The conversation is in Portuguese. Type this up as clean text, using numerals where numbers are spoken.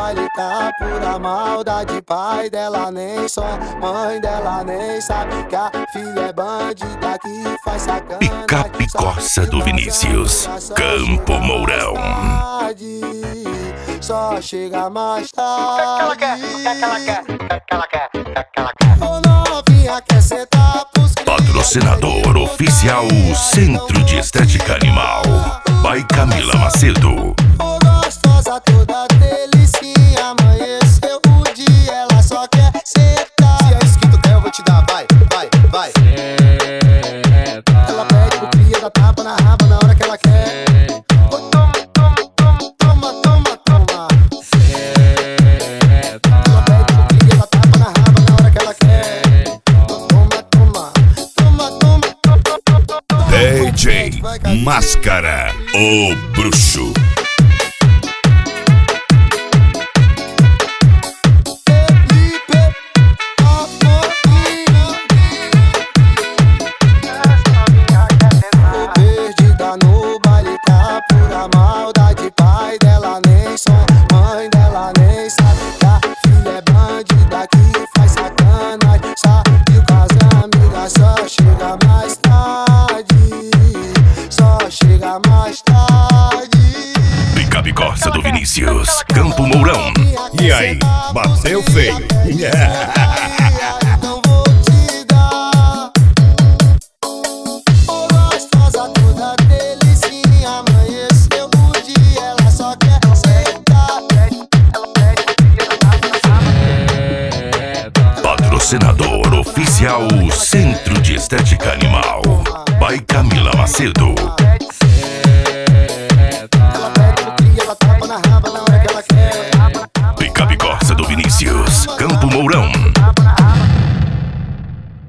baile tá pura maldade. Pai dela nem só, mãe dela nem sabe que a filha é bandida que faz sacanagem. Picape Corsa do Vinícius, Campo Mourão. Só chega mais tarde. O que ela quer? O que ela quer? Ô novinha, quer sentar pros Patrocinador oficial Centro de Estética Animal, by Camila Macedo. Ô gostosa toda delicinha, amanheceu o dia, ela só quer sentar. Se é isso que tu quer, eu vou te dar, vai. Ela pede pro cria, dá tapa na raba na hora que ela quer. Ô, toma. Ela pede pro cria, dá tapa na raba na hora que ela quer. Toma. DJ Máscara, o bruxo. Perdida no baile, tá pura maldade. Pai dela nem só, mãe dela nem sabe que a filha é bandida que faz sacanagem. Sabe com as amigas, só chega mais tarde. Só chega mais tarde. Picape Corsa do Vinícius, Campo Mourão. E aí, bateu feio? Não vou te dar. Ô gostosa toda delicinha, amanheceu o dia, ela só quer sentar. Patrocinador oficial Centro de Estética Animal, by Camila Macedo.